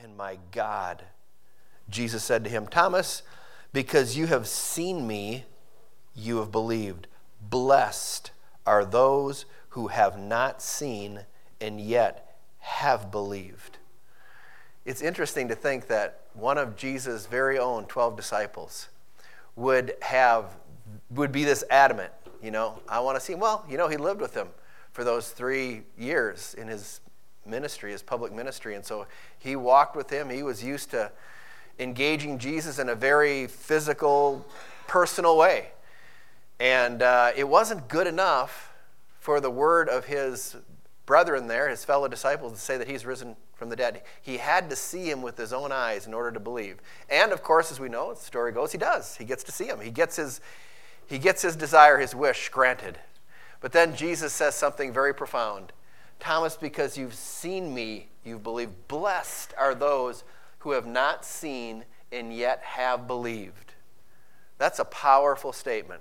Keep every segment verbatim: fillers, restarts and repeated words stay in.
and my God. Jesus said to him, Thomas, because you have seen me, you have believed. Blessed are those who have not seen and yet have believed. It's interesting to think that one of Jesus' very own twelve disciples would have, would be this adamant, you know, I want to see him. Well, you know, he lived with him for those three years in his ministry, his public ministry. And so he walked with him. He was used to engaging Jesus in a very physical, personal way. And uh, it wasn't good enough for the word of his brethren there, his fellow disciples, to say that he's risen from the dead. He had to see him with his own eyes in order to believe. And of course, as we know, as the story goes, he does. He gets to see him. He gets his, he gets his desire, his wish granted. But then Jesus says something very profound. Thomas, because you've seen me, you've believed. Blessed are those who have not seen and yet have believed. That's a powerful statement.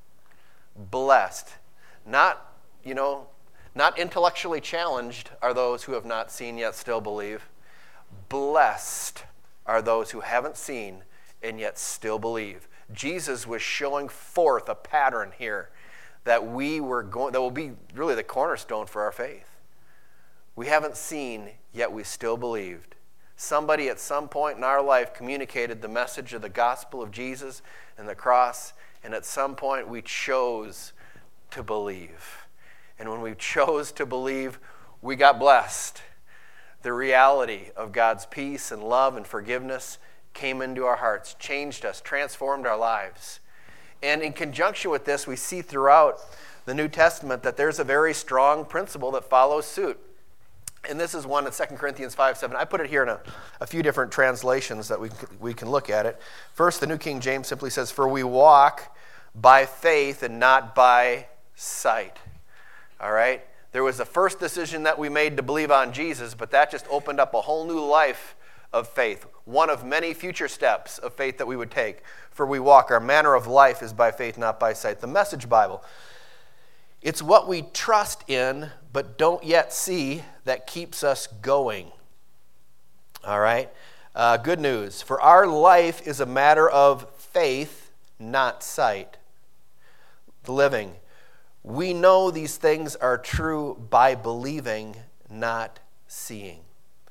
Blessed. Not, you know, not intellectually challenged are those who have not seen yet still believe. Blessed are those who haven't seen and yet still believe. Jesus was showing forth a pattern here that we were going, that will be really the cornerstone for our faith. We haven't seen, yet we still believed. Somebody at some point in our life communicated the message of the gospel of Jesus and the cross, and at some point we chose to believe. And when we chose to believe, we got blessed. The reality of God's peace and love and forgiveness came into our hearts, changed us, transformed our lives. And in conjunction with this, we see throughout the New Testament that there's a very strong principle that follows suit. And this is one in Second Corinthians five seven. I put it here in a, a few different translations that we, we can look at it. First, the New King James simply says, for we walk by faith and not by sight. All right? There was the first decision that we made to believe on Jesus, but that just opened up a whole new life of faith. One of many future steps of faith that we would take. For we walk, our manner of life is by faith, not by sight. The Message Bible. It's what we trust in but don't yet see that keeps us going. All right? Uh, good news. For our life is a matter of faith, not sight. The Living. We know these things are true by believing, not seeing.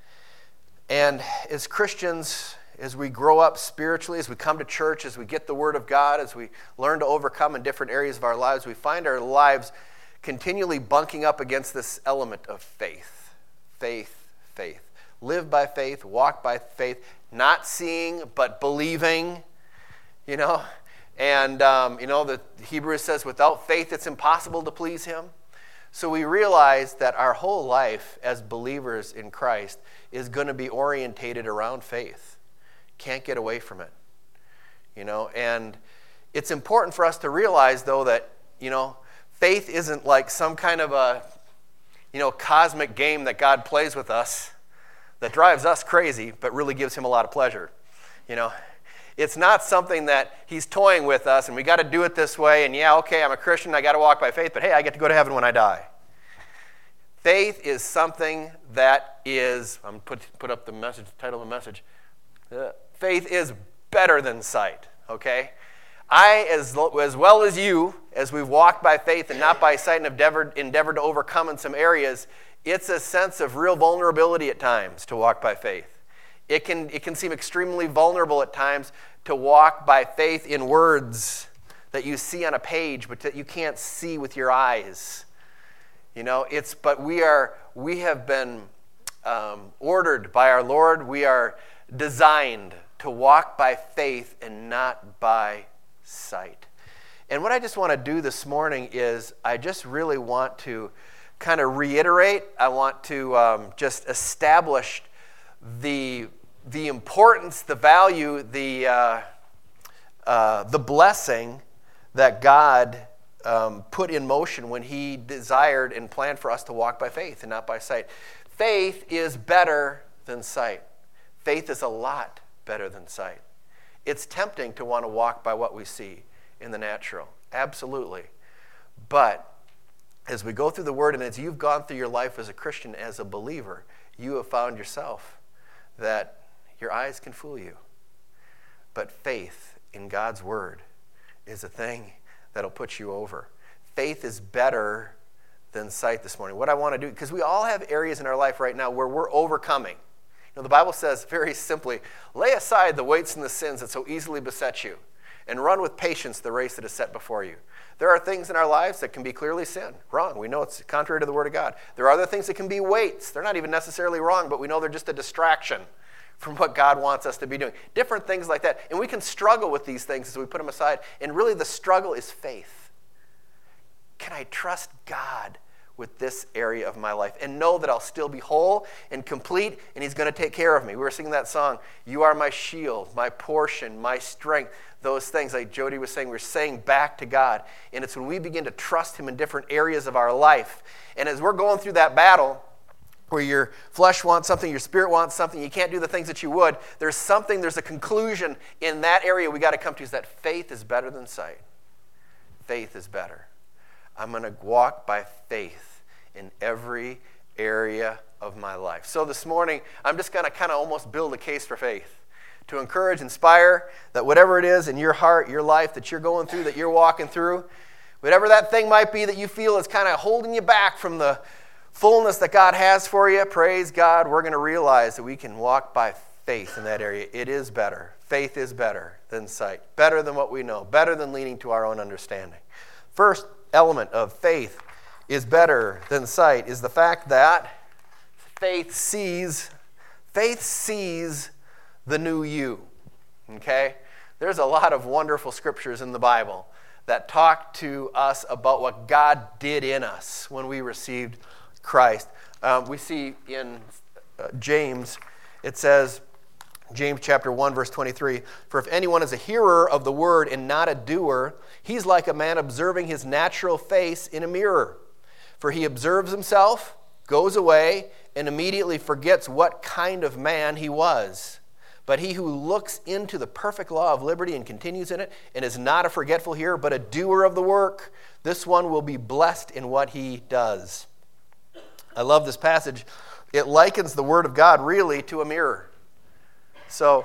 And as Christians, as we grow up spiritually, as we come to church, as we get the Word of God, as we learn to overcome in different areas of our lives, we find our lives continually bunking up against this element of faith. Faith, faith. Live by faith, walk by faith, not seeing but believing, you know. And, um, you know, the Hebrews says, without faith it's impossible to please Him. So we realize that our whole life as believers in Christ is going to be orientated around faith. Can't get away from it. You know, and it's important for us to realize, though, that, you know, faith isn't like some kind of a, you know, cosmic game that God plays with us that drives us crazy, but really gives Him a lot of pleasure. You know, it's not something that He's toying with us and we got to do it this way, and yeah, okay, I'm a Christian, I got to walk by faith, but hey, I get to go to heaven when I die. Faith is something that is, I'm put put up the message, the title of the message. Uh, faith is better than sight, okay? I, as, as well as you, as we've walked by faith and not by sight and endeavored, endeavored to overcome in some areas, it's a sense of real vulnerability at times to walk by faith. It can, it can seem extremely vulnerable at times to walk by faith in words that you see on a page but that you can't see with your eyes. You know, it's, but we are, we have been um, ordered by our Lord. We are designed to walk by faith and not by sight. And what I just want to do this morning is I just really want to kind of reiterate, I want to um, just establish the, the importance, the value, the, uh, uh, the blessing that God um, put in motion when He desired and planned for us to walk by faith and not by sight. Faith is better than sight. Faith is a lot better than sight. It's tempting to want to walk by what we see in the natural. Absolutely. But as we go through the Word and as you've gone through your life as a Christian, as a believer, you have found yourself that your eyes can fool you. But faith in God's word is a thing that'll put you over. Faith is better than sight this morning. What I want to do, because we all have areas in our life right now where we're overcoming. You know, the Bible says very simply, lay aside the weights and the sins that so easily beset you, and run with patience the race that is set before you. There are things in our lives that can be clearly sin, wrong. We know it's contrary to the Word of God. There are other things that can be weights. They're not even necessarily wrong, but we know they're just a distraction from what God wants us to be doing. Different things like that. And we can struggle with these things as we put them aside. And really the struggle is faith. Can I trust God with this area of my life and know that I'll still be whole and complete and he's going to take care of me? We were singing that song, you are my shield, my portion, my strength. Those things, like Jody was saying, we're saying back to God. And it's when we begin to trust him in different areas of our life. And as we're going through that battle, where your flesh wants something, your spirit wants something, you can't do the things that you would, there's something, there's a conclusion in that area we got to come to, is that faith is better than sight. Faith is better. I'm going to walk by faith in every area of my life. So this morning, I'm just going to kind of almost build a case for faith, to encourage, inspire, that whatever it is in your heart, your life that you're going through, that you're walking through, whatever that thing might be that you feel is kind of holding you back from the fullness that God has for you, praise God, we're going to realize that we can walk by faith in that area. It is better. Faith is better than sight, better than what we know, better than leaning to our own understanding. First element of faith is better than sight is the fact that faith sees, faith sees the new you, okay? There's a lot of wonderful scriptures in the Bible that talk to us about what God did in us when we received Christ. Um, we see in uh, James, it says, James chapter one, verse twenty-three, for if anyone is a hearer of the word and not a doer, he's like a man observing his natural face in a mirror. For he observes himself, goes away, and immediately forgets what kind of man he was. But he who looks into the perfect law of liberty and continues in it, and is not a forgetful hearer, but a doer of the work, this one will be blessed in what he does. I love this passage. It likens the Word of God really to a mirror. So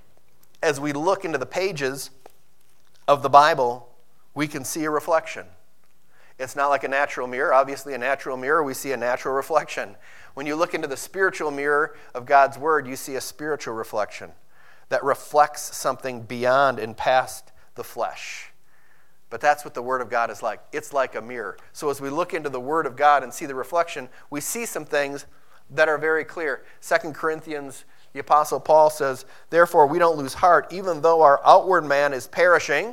as we look into the pages of the Bible, we can see a reflection. It's not like a natural mirror. Obviously, a natural mirror, we see a natural reflection. When you look into the spiritual mirror of God's Word, you see a spiritual reflection that reflects something beyond and past the flesh. But that's what the Word of God is like. It's like a mirror. So as we look into the Word of God and see the reflection, we see some things that are very clear. Second Corinthians, the Apostle Paul says, therefore we don't lose heart, even though our outward man is perishing,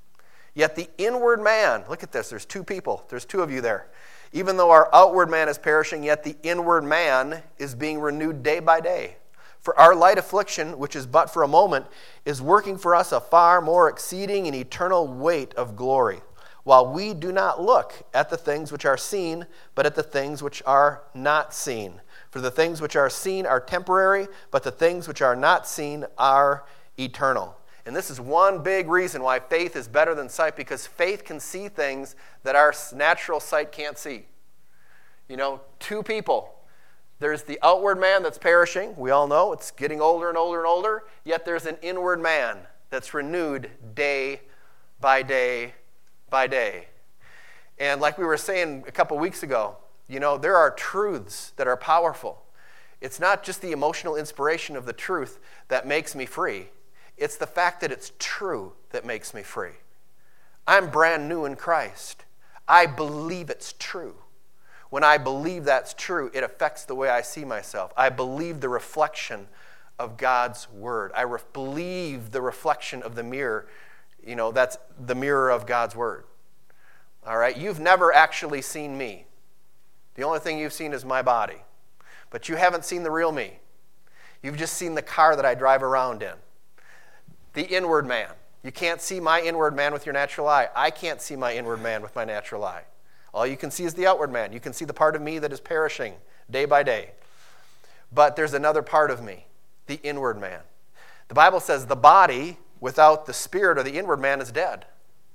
yet the inward man, look at this, there's two people, there's two of you there. Even though our outward man is perishing, yet the inward man is being renewed day by day. For our light affliction, which is but for a moment, is working for us a far more exceeding and eternal weight of glory, while we do not look at the things which are seen, but at the things which are not seen. For the things which are seen are temporary, but the things which are not seen are eternal. And this is one big reason why faith is better than sight, because faith can see things that our natural sight can't see. You know, two people. There's the outward man that's perishing. We all know it's getting older and older and older. Yet there's an inward man that's renewed day by day by day. And like we were saying a couple weeks ago, you know, there are truths that are powerful. It's not just the emotional inspiration of the truth that makes me free. It's the fact that it's true that makes me free. I'm brand new in Christ. I believe it's true. When I believe that's true, it affects the way I see myself. I believe the reflection of God's Word. I re- believe the reflection of the mirror. You know, that's the mirror of God's Word. All right? You've never actually seen me. The only thing you've seen is my body. But you haven't seen the real me. You've just seen the car that I drive around in. The inward man. You can't see my inward man with your natural eye. I can't see my inward man with my natural eye. All you can see is the outward man. You can see the part of me that is perishing day by day. But there's another part of me, the inward man. The Bible says the body without the spirit or the inward man is dead.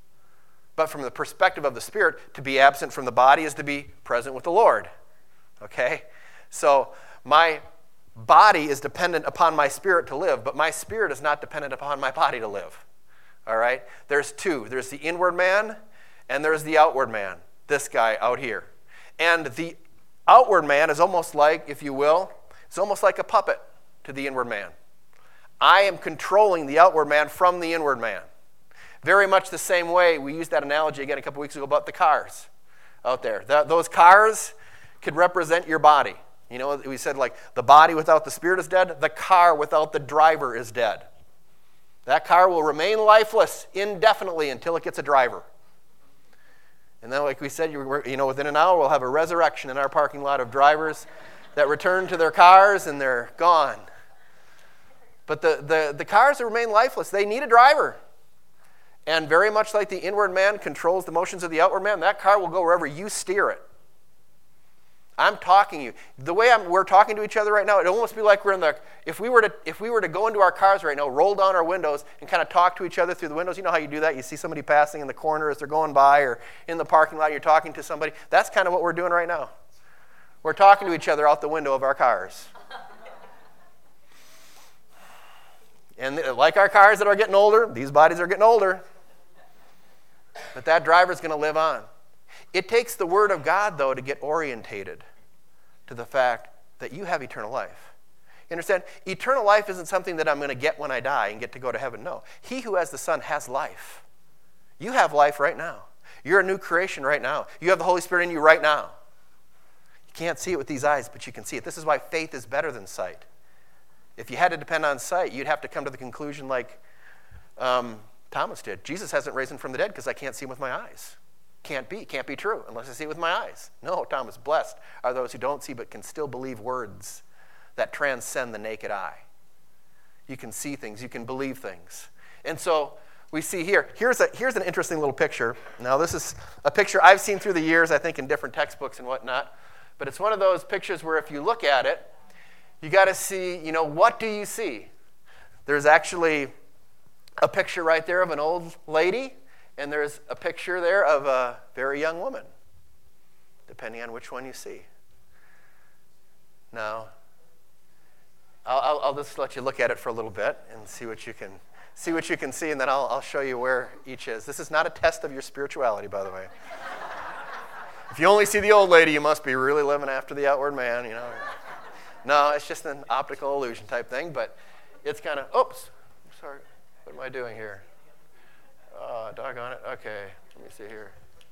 But from the perspective of the Spirit, to be absent from the body is to be present with the Lord. Okay? So my body is dependent upon my spirit to live, but my spirit is not dependent upon my body to live. All right? There's two. There's the inward man and there's the outward man, this guy out here. And the outward man is almost like, if you will, it's almost like a puppet to the inward man. I am controlling the outward man from the inward man. Very much the same way, we used that analogy again a couple weeks ago about the cars out there. That, those cars could represent your body. You know, we said like the body without the spirit is dead, the car without the driver is dead. That car will remain lifeless indefinitely until it gets a driver. And then like we said, you know, within an hour we'll have a resurrection in our parking lot of drivers that return to their cars and they're gone. But the, the, the cars remain lifeless. They need a driver. And very much like the inward man controls the motions of the outward man, that car will go wherever you steer it. I'm talking to you. The way I'm, we're talking to each other right now, it'd almost be like we're in the, if we were to if we were to go into our cars right now, roll down our windows and kind of talk to each other through the windows. You know how you do that? You see somebody passing in the corner as they're going by or in the parking lot, you're talking to somebody. That's kind of what we're doing right now. We're talking to each other out the window of our cars. And like our cars that are getting older, these bodies are getting older. But that driver's going to live on. It takes the Word of God, though, to get orientated to the fact that you have eternal life. You understand? Eternal life isn't something that I'm going to get when I die and get to go to heaven. No. He who has the Son has life. You have life right now. You're a new creation right now. You have the Holy Spirit in you right now. You can't see it with these eyes, but you can see it. This is why faith is better than sight. If you had to depend on sight, you'd have to come to the conclusion like um, Thomas did. Jesus hasn't risen from the dead because I can't see him with my eyes. Can't be. Can't be true unless I see it with my eyes. No, Thomas, blessed are those who don't see but can still believe words that transcend the naked eye. You can see things. You can believe things. And so we see here, here's, a, here's an interesting little picture. Now, this is a picture I've seen through the years, I think, in different textbooks and whatnot. But it's one of those pictures where if you look at it, you got to see, you know, what do you see? There's actually a picture right there of an old lady, and there's a picture there of a very young woman, depending on which one you see. Now, I'll, I'll, I'll just let you look at it for a little bit and see what you can see, what you can see, and then I'll, I'll show you where each is. This is not a test of your spirituality, by the way. If you only see the old lady, you must be really living after the outward man, you know. No, it's just an optical illusion type thing, but it's kind of, oops, sorry, what am I doing here? Oh, doggone it. Okay, let me see here.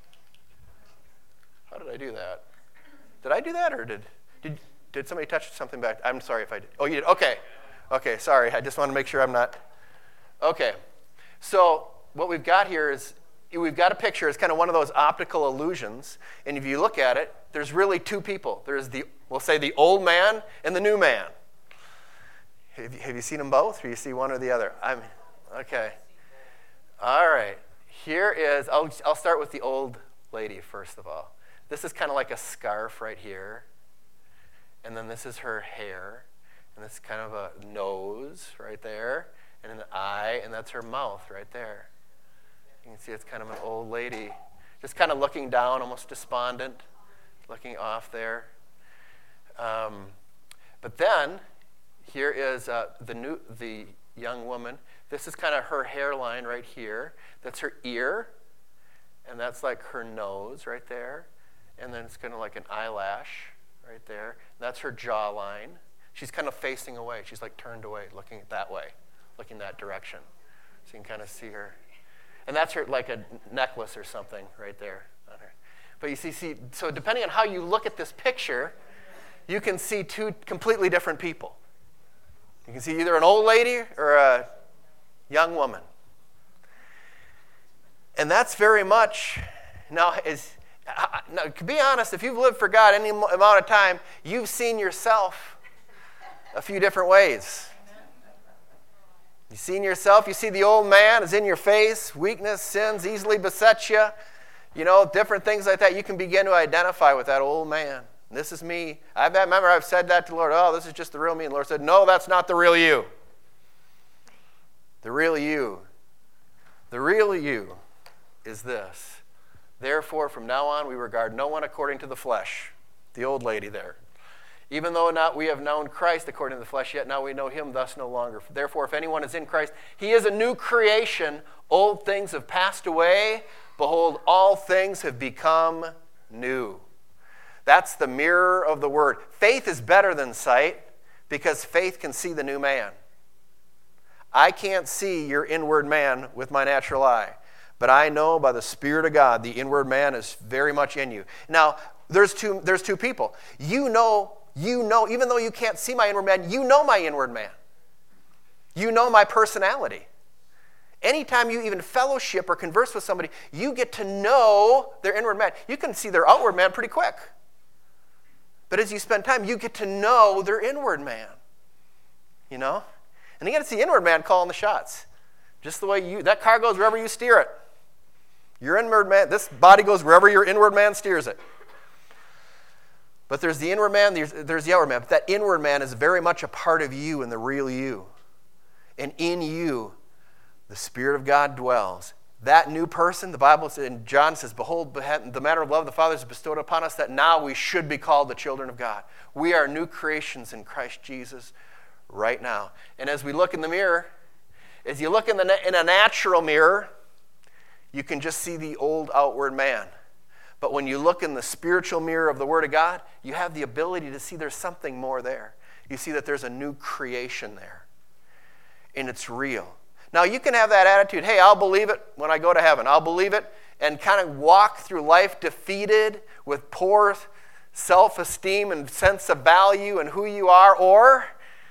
How did I do that? Did I do that, or did did did somebody touch something back? I'm sorry if I did. Oh, you did? Okay. Okay, sorry. I just want to make sure I'm not. Okay. So what we've got here is we've got a picture. It's kind of one of those optical illusions. And if you look at it, there's really two people. There's the, we'll say, the old man and the new man. Have you, have you seen them both, or you see one or the other? I'm okay. All right. Here is, I'll, I'll start with the old lady first of all. This is kind of like a scarf right here. And then this is her hair. And this is kind of a nose right there. And an eye, and that's her mouth right there. You can see it's kind of an old lady. Just kind of looking down, almost despondent, looking off there. Um, but then, here is uh, the new, the young woman. This is kind of her hairline right here. That's her ear. And that's like her nose right there. And then it's kind of like an eyelash right there. That's her jawline. She's kind of facing away. She's like turned away, looking that way, looking that direction. So you can kind of see her. And that's her, like a necklace or something right there on her. But you see, see, so depending on how you look at this picture, you can see two completely different people. You can see either an old lady or a young woman. And that's very much, now, is, now, to be honest, if you've lived for God any amount of time, you've seen yourself a few different ways. You've seen yourself, you see the old man is in your face, weakness, sins easily beset you, you know, different things like that. You can begin to identify with that old man. This is me. I remember I've said that to the Lord, oh, this is just the real me. And the Lord said, no, that's not the real you. The real you. The real you is this. Therefore, from now on, we regard no one according to the flesh. The old lady there. Even though not we have known Christ according to the flesh, yet now we know him, thus no longer. Therefore, if anyone is in Christ, he is a new creation. Old things have passed away. Behold, all things have become new. That's the mirror of the word. Faith is better than sight because faith can see the new man. I can't see your inward man with my natural eye, but I know by the Spirit of God the inward man is very much in you. Now, there's two, there's two people. You know You know, even though you can't see my inward man, you know my inward man. You know my personality. Anytime you even fellowship or converse with somebody, you get to know their inward man. You can see their outward man pretty quick. But as you spend time, you get to know their inward man. You know? And you get to see the inward man calling the shots. Just the way you, that car goes wherever you steer it. Your inward man, this body goes wherever your inward man steers it. But there's the inward man, there's, there's the outward man. But that inward man is very much a part of you and the real you. And in you, the Spirit of God dwells. That new person, the Bible says, and John says, behold, the manner of love the Father has bestowed upon us, that now we should be called the children of God. We are new creations in Christ Jesus right now. And as we look in the mirror, as you look in, the, in a natural mirror, you can just see the old outward man. But when you look in the spiritual mirror of the Word of God, you have the ability to see there's something more there. You see that there's a new creation there. And it's real. Now, you can have that attitude, hey, I'll believe it when I go to heaven. I'll believe it and kind of walk through life defeated with poor self-esteem and sense of value and who you are. Or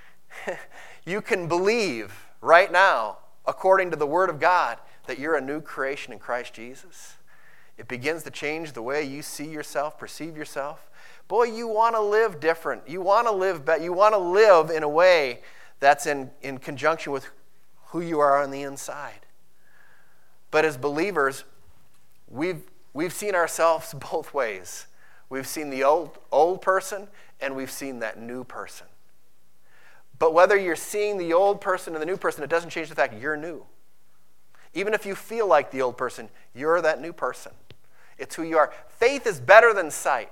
you can believe right now, according to the Word of God, that you're a new creation in Christ Jesus. It begins to change the way you see yourself, perceive yourself. Boy, you want to live different. You want to live better. You want to live in a way that's in, in conjunction with who you are on the inside. But as believers, we've, we've seen ourselves both ways. We've seen the old, old person, and we've seen that new person. But whether you're seeing the old person and the new person, it doesn't change the fact you're new. Even if you feel like the old person, you're that new person. It's who you are. Faith is better than sight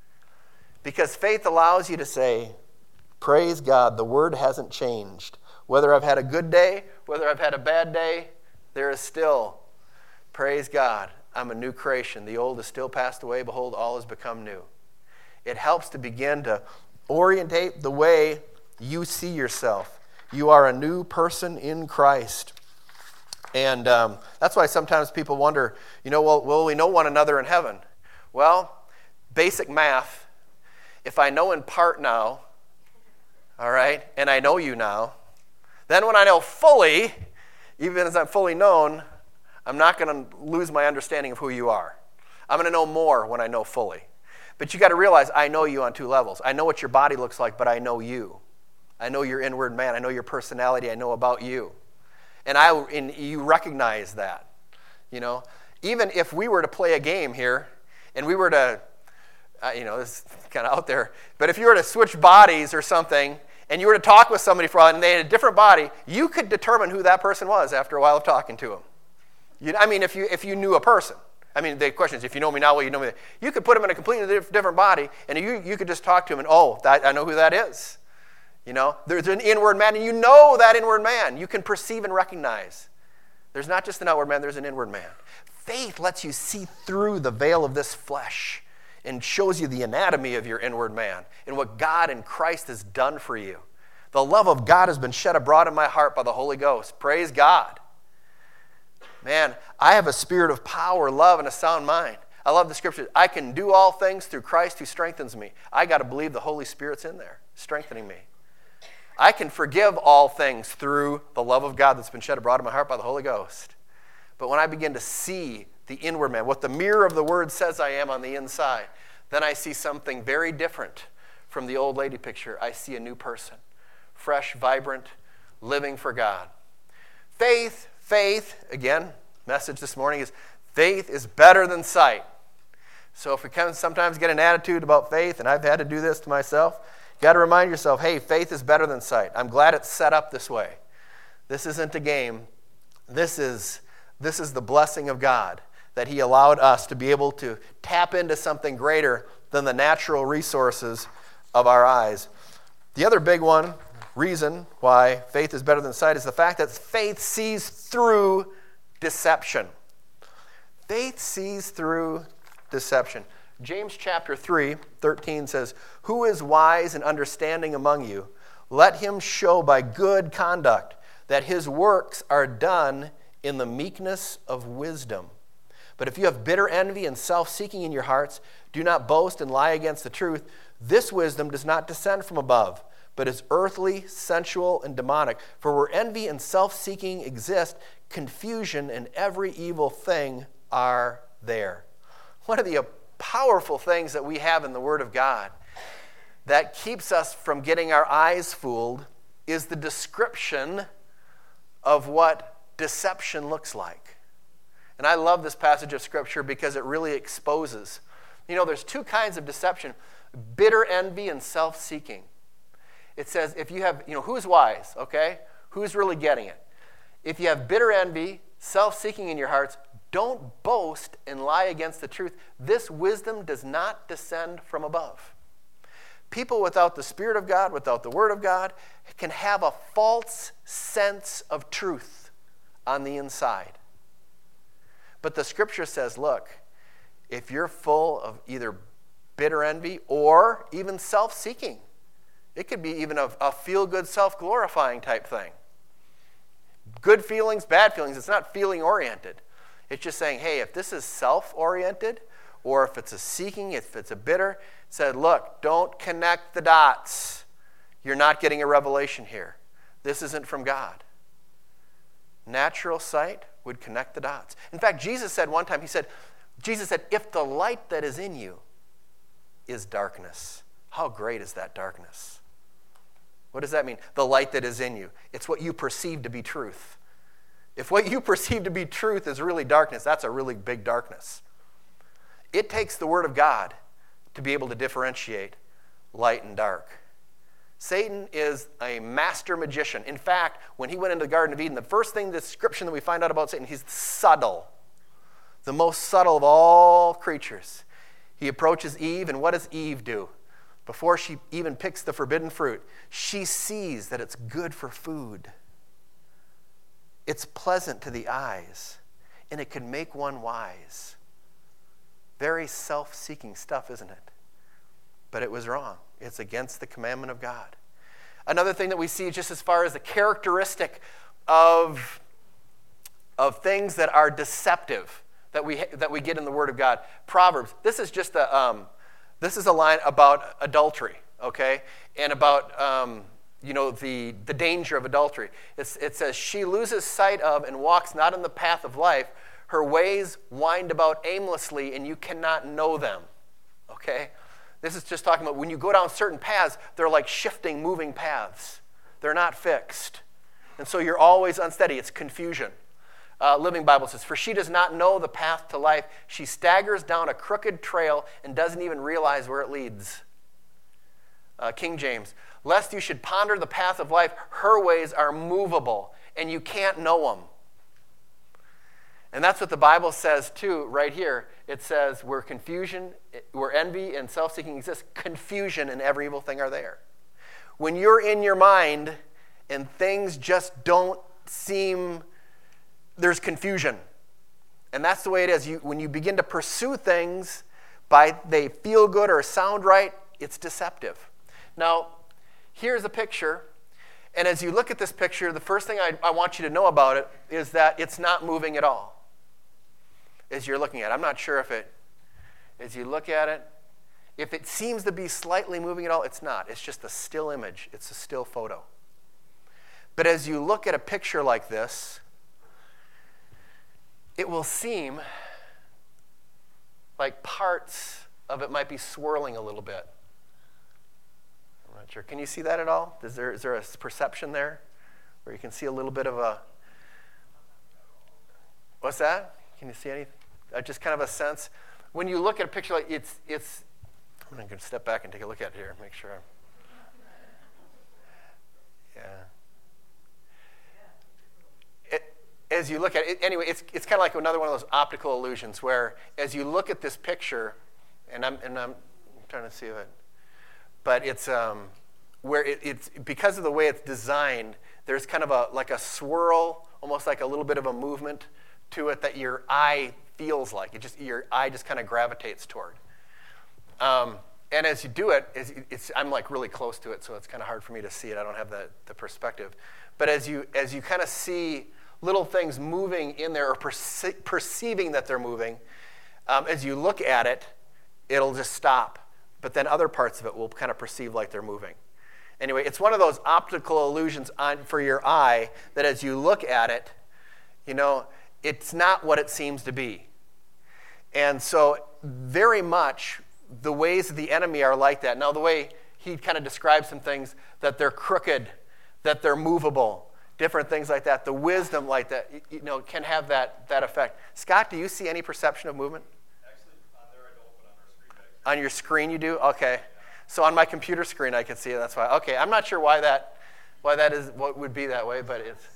because faith allows you to say, praise God, the word hasn't changed. Whether I've had a good day, whether I've had a bad day, there is still, praise God, I'm a new creation. The old is still passed away. Behold, all has become new. It helps to begin to orientate the way you see yourself. You are a new person in Christ. And um, that's why sometimes people wonder, you know, well, will we know one another in heaven? Well, basic math, if I know in part now, all right, and I know you now, then when I know fully, even as I'm fully known, I'm not going to lose my understanding of who you are. I'm going to know more when I know fully. But you got to realize I know you on two levels. I know what your body looks like, but I know you. I know your inward man. I know your personality. I know about you. And I, and you recognize that, you know. Even if we were to play a game here, and we were to, uh, you know, this is kind of out there, but if you were to switch bodies or something, and you were to talk with somebody for a while, and they had a different body, you could determine who that person was after a while of talking to them. You, I mean, if you if you knew a person. I mean, the question is, if you know me now, well, you know me. You could put them in a completely different body, and you, you could just talk to them, and oh, that, I know who that is. You know, there's an inward man, and you know that inward man. You can perceive and recognize. There's not just an outward man, there's an inward man. Faith lets you see through the veil of this flesh and shows you the anatomy of your inward man and what God in Christ has done for you. The love of God has been shed abroad in my heart by the Holy Ghost. Praise God. Man, I have a spirit of power, love, and a sound mind. I love the scripture. I can do all things through Christ who strengthens me. I got to believe the Holy Spirit's in there, strengthening me. I can forgive all things through the love of God that's been shed abroad in my heart by the Holy Ghost. But when I begin to see the inward man, what the mirror of the Word says I am on the inside, then I see something very different from the old lady picture. I see a new person, fresh, vibrant, living for God. Faith, faith, again, message this morning is faith is better than sight. So if we can sometimes get an attitude about faith, and I've had to do this to myself, you got to remind yourself, hey, faith is better than sight. I'm glad it's set up this way. This isn't a game. This is, this is the blessing of God, that he allowed us to be able to tap into something greater than the natural resources of our eyes. The other big one, reason why faith is better than sight, is the fact that faith sees through deception. Faith sees through deception. James chapter three, thirteen says, "Who is wise and understanding among you? Let him show by good conduct that his works are done in the meekness of wisdom. But if you have bitter envy and self-seeking in your hearts, do not boast and lie against the truth. This wisdom does not descend from above, but is earthly, sensual, and demonic. For where envy and self-seeking exist, confusion and every evil thing are there." One of the powerful things that we have in the Word of God that keeps us from getting our eyes fooled is the description of what deception looks like. And I love this passage of Scripture because it really exposes. You know, there's two kinds of deception: bitter envy and self-seeking. It says if you have, you know, who's wise, okay? Who's really getting it? If you have bitter envy, self-seeking in your hearts, don't boast and lie against the truth. This wisdom does not descend from above. People without the Spirit of God, without the Word of God, can have a false sense of truth on the inside. But the Scripture says, look, if you're full of either bitter envy or even self-seeking, it could be even a, a feel-good, self-glorifying type thing. Good feelings, bad feelings. It's not feeling-oriented. It's just saying, hey, if this is self-oriented, or if it's a seeking, if it's a bitter, it said, look, don't connect the dots. You're not getting a revelation here. This isn't from God. Natural sight would connect the dots. In fact, Jesus said one time, he said, Jesus said, if the light that is in you is darkness, how great is that darkness? What does that mean? The light that is in you. It's what you perceive to be truth. If what you perceive to be truth is really darkness, that's a really big darkness. It takes the Word of God to be able to differentiate light and dark. Satan is a master magician. In fact, when he went into the Garden of Eden, the first thing, the description that we find out about Satan, he's subtle. The most subtle of all creatures. He approaches Eve, and what does Eve do? Before she even picks the forbidden fruit, she sees that it's good for food. It's pleasant to the eyes, and it can make one wise. Very self-seeking stuff, isn't it? But it was wrong. It's against the commandment of God. Another thing that we see just as far as the characteristic of, of things that are deceptive that we that we get in the Word of God. Proverbs. This is just a um, this is a line about adultery, okay, and about um, you know the the danger of adultery. It's, it says she loses sight of and walks not in the path of life. Her ways wind about aimlessly, and you cannot know them. Okay, this is just talking about when you go down certain paths, they're like shifting, moving paths. They're not fixed, and so you're always unsteady. It's confusion. Uh, Living Bible says, for she does not know the path to life. She staggers down a crooked trail and doesn't even realize where it leads. Uh, King James, lest you should ponder the path of life, her ways are movable, and you can't know them. And that's what the Bible says too, right here. It says, where confusion, where envy and self-seeking exist, confusion and every evil thing are there. When you're in your mind and things just don't seem, there's confusion. And that's the way it is. You, when you begin to pursue things by they feel good or sound right, it's deceptive. Now, here's a picture. And as you look at this picture, the first thing I, I want you to know about it is that it's not moving at all. As you're looking at it. I'm not sure if it, as you look at it, if it seems to be slightly moving at all, it's not. It's just a still image. It's a still photo. But as you look at a picture like this, it will seem like parts of it might be swirling a little bit. I'm not sure. Can you see that at all? Is there, is there a perception there where you can see a little bit of a... What's that? Can you see anything? Uh, just kind of a sense. When you look at a picture like it's, it's. I'm going to step back and take a look at it here, make sure. I'm, yeah. It, as you look at it, anyway, it's it's kind of like another one of those optical illusions where, as you look at this picture, and I'm and I'm trying to see it. but it's um, where it, it's because of the way it's designed. There's kind of a like a swirl, almost like a little bit of a movement to it that your eye feels like. It just your eye just kind of gravitates toward. Um, and as you do it, it's, it's, I'm like really close to it, so it's kind of hard for me to see it. I don't have the, the perspective. But as you as you kind of see little things moving in there or perce- perceiving that they're moving, um, as you look at it, it'll just stop. But then other parts of it will kind of perceive like they're moving. Anyway, it's one of those optical illusions on, for your eye that as you look at it, you know, it's not what it seems to be. And so very much the ways of the enemy are like that. Now, the way he kind of describes some things, that they're crooked, that they're movable, different things like that. The wisdom like that, you know, can have that, that effect. Scott, do you see any perception of movement? Actually, on there I don't, but on our screen back here. On your screen you do? Okay. So on my computer screen I can see it. That's why. Okay, I'm not sure why that why that is what would be that way, but it's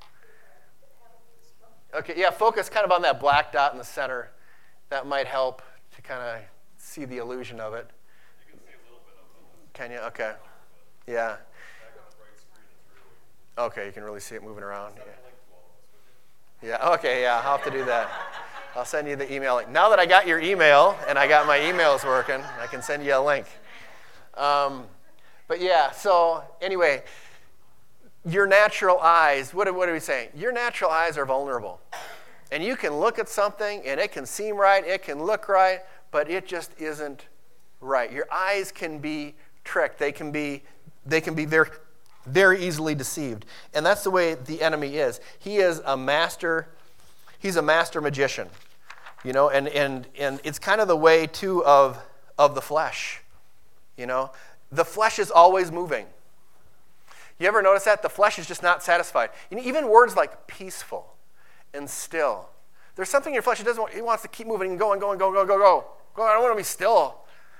okay. Yeah, focus kind of on that black dot in the center. That might help to kind of see the illusion of it. You can see a little bit of it. Can you? Okay. Yeah. Okay, you can really see it moving around. Yeah. Yeah. Okay. Yeah. I'll have to do that. I'll send you the email link. Now that I got your email and I got my emails working, I can send you a link. Um, but yeah. So anyway, your natural eyes. What, what are we saying? Your natural eyes are vulnerable, and you can look at something and it can seem right, it can look right, but it just isn't right. Your eyes can be tricked. They can be. They can be very. Very easily deceived. And that's the way the enemy is. He is a master, he's a master magician. You know, and and and it's kind of the way too of of the flesh. You know, the flesh is always moving. You ever notice that? The flesh is just not satisfied. You know, even words like peaceful and still. There's something in your flesh that doesn't want, it wants to keep moving and going, going, going, go, go, go. Go, I don't want to be still.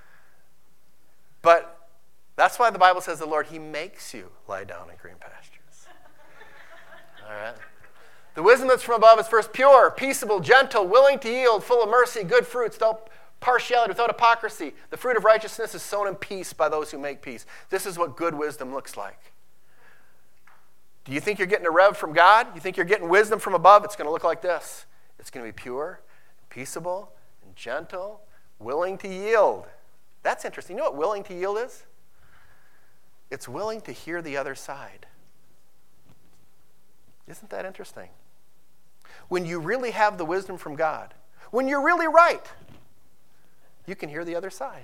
But that's why the Bible says the Lord, he makes you lie down in green pastures. All right? The wisdom that's from above is first pure, peaceable, gentle, willing to yield, full of mercy, good fruits, without partiality, without hypocrisy. The fruit of righteousness is sown in peace by those who make peace. This is what good wisdom looks like. Do you think you're getting a rev from God? You think you're getting wisdom from above? It's going to look like this. It's going to be pure, peaceable, and gentle, willing to yield. That's interesting. You know what willing to yield is? It's willing to hear the other side. Isn't that interesting? When you really have the wisdom from God, when you're really right, you can hear the other side.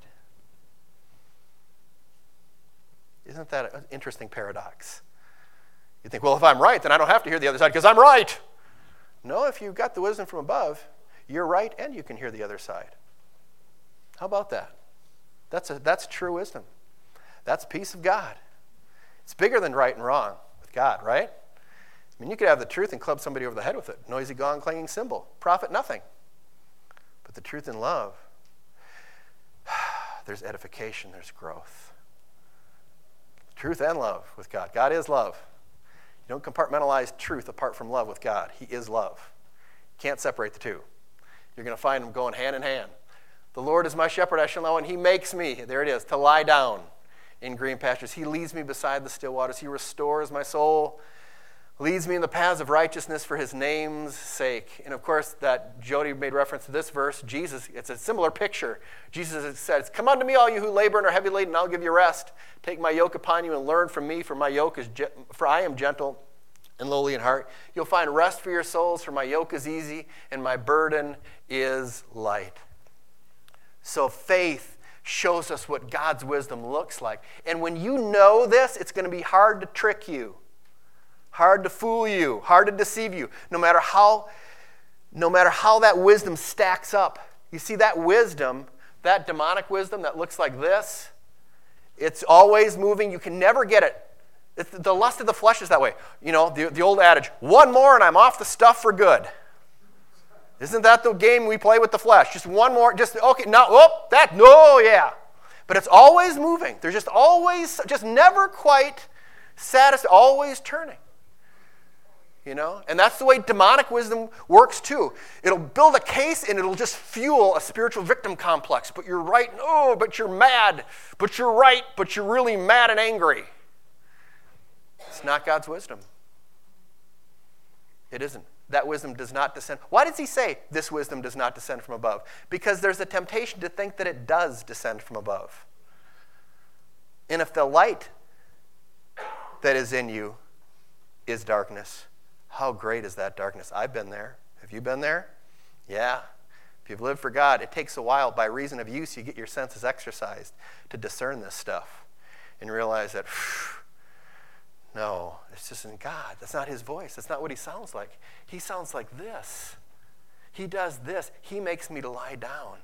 Isn't that an interesting paradox? You think, well, if I'm right, then I don't have to hear the other side because I'm right. No, if you've got the wisdom from above, you're right and you can hear the other side. How about that? That's a, that's true wisdom. That's peace of God. It's bigger than right and wrong with God, right? I mean, you could have the truth and club somebody over the head with it. Noisy gong, clanging cymbal. Profit nothing. But the truth in love, there's edification, there's growth. Truth and love with God. God is love. You don't compartmentalize truth apart from love with God. He is love. You can't separate the two. You're going to find them going hand in hand. The Lord is my shepherd, I shall not want. He makes me, there it is, to lie down in green pastures. He leads me beside the still waters. He restores my soul, leads me in the paths of righteousness for his name's sake. And of course, that Jody made reference to this verse. Jesus, it's a similar picture. Jesus says, come unto me, all you who labor and are heavy laden, and I'll give you rest. Take my yoke upon you and learn from me, for my yoke is ge- for I am gentle and lowly in heart. You'll find rest for your souls, for my yoke is easy and my burden is light. So faith shows us what God's wisdom looks like. And when you know this, it's going to be hard to trick you, hard to fool you, hard to deceive you, no matter how, no matter how that wisdom stacks up. You see that wisdom, that demonic wisdom that looks like this, it's always moving. You can never get it. It's, the lust of the flesh is that way. You know, the, the old adage, one more and I'm off the stuff for good. Isn't that the game we play with the flesh? Just one more, just, okay, no, oh, that, no, yeah. But it's always moving. There's just always, just never quite satisfied, always turning. You know? And that's the way demonic wisdom works too. It'll build a case and it'll just fuel a spiritual victim complex. But you're right, oh, but you're mad. But you're right, but you're really mad and angry. It's not God's wisdom. It isn't. That wisdom does not descend. Why does he say this wisdom does not descend from above? Because there's a temptation to think that it does descend from above. And if the light that is in you is darkness, how great is that darkness? I've been there. Have you been there? Yeah. If you've lived for God, it takes a while. By reason of use, you get your senses exercised to discern this stuff and realize that, phew, no, it's just in God. That's not his voice. That's not what he sounds like. He sounds like this. He does this. He makes me to lie down.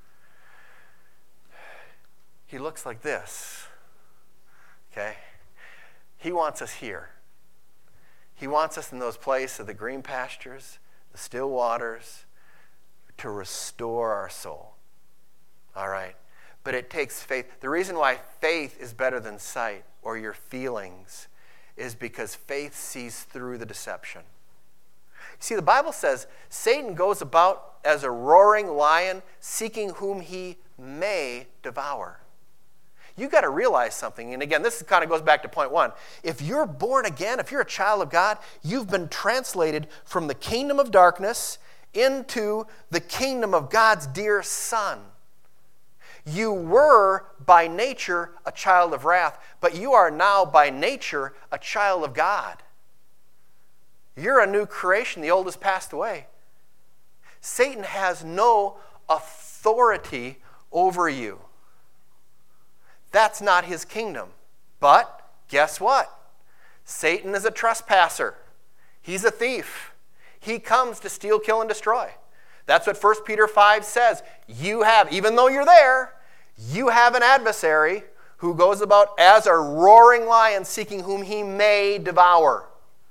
He looks like this. Okay? He wants us here. He wants us in those places of the green pastures, the still waters, to restore our soul. All right? But it takes faith. The reason why faith is better than sight or your feelings is because faith sees through the deception. See, the Bible says Satan goes about as a roaring lion, seeking whom he may devour. You've got to realize something. And again, this kind of goes back to point one. If you're born again, if you're a child of God, you've been translated from the kingdom of darkness into the kingdom of God's dear Son. You were by nature a child of wrath, but you are now by nature a child of God. You're a new creation. The old has passed away. Satan has no authority over you. That's not his kingdom. But guess what? Satan is a trespasser. He's a thief. He comes to steal, kill, and destroy. That's what First Peter five says. You have, even though you're there, you have an adversary who goes about as a roaring lion seeking whom he may devour.